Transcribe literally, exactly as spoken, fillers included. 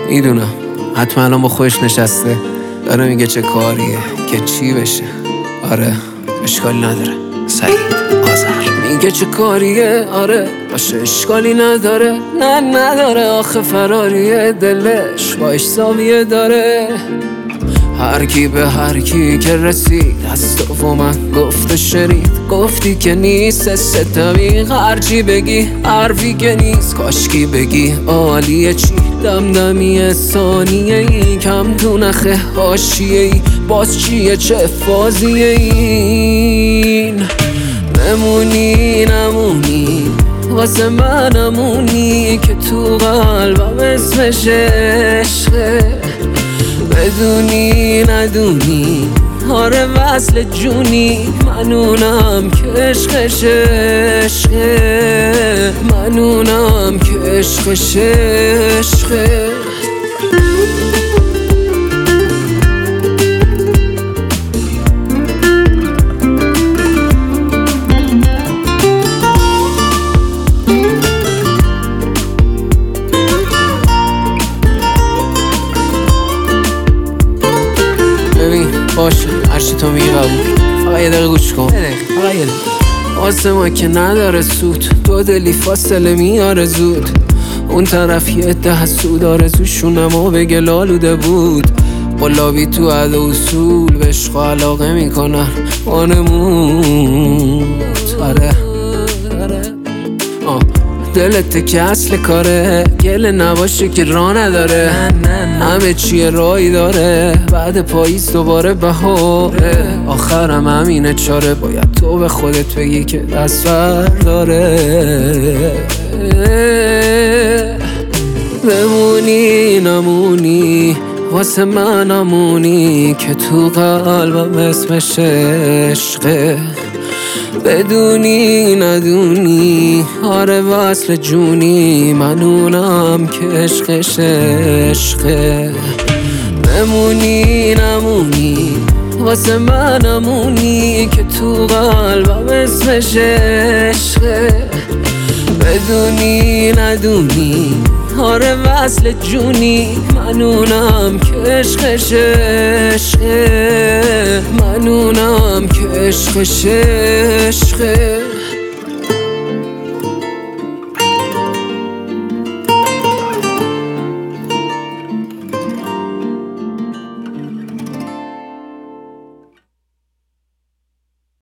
میدونم حتما الان با خودش نشسته داره میگه چه کاریه که چی بشه. آره اشکالی نداره سعید آذر میگه چه کاریه. آره باشه اشکالی نداره. نه نداره آخه فراریه دلش باش زاویه داره. هر کی به هر کی که رسید از تو و من گفته شنید. گفتی که نیست ستمی هرچی بگی حرفی که نیست. کاشکی بگی عالیه چی دمدمی ثانیه ای کم تو نخه حاشیه ای باز چیه چه فازیه این. نمونی نمونی واسه من نمونی که تو قلبم اسمش عشقه. بدونی ندونی آره وصل جونی منونم که عشقش عشقه. منونم که عشقش عشقه. باشه هرچی تو میگی قبول. فقط یه دقیقه گوش کن. فقط یه دقیقه. واسه ما که نداره سود دو دلی فاصله میاره زود. اون طرف یه ده حسود آرزوشون اما بگه لالوده بود. قلابی تو عد و اصول به عشق و علاقه میکنن وانموت. آره آه دلت که اصل کاره گله نباشه که راه نداره. همه چیه رایی داره بعد پاییز دوباره بهاره. آخرم همینه چاره باید تو به خودت بگی که دست برداره. بمونی نمونی واسه من نمونی که تو قلبم اسمش عشقه. بدونی ندونی آره وصل جونی منونم که عشقش عشقه. بمونی نمونی واسه من نمونی که تو قلبم اسمش عشقه. بدونی ندونی آره وصل جونی منونم که عشقش عشقه. منونم که عشقش عشقه.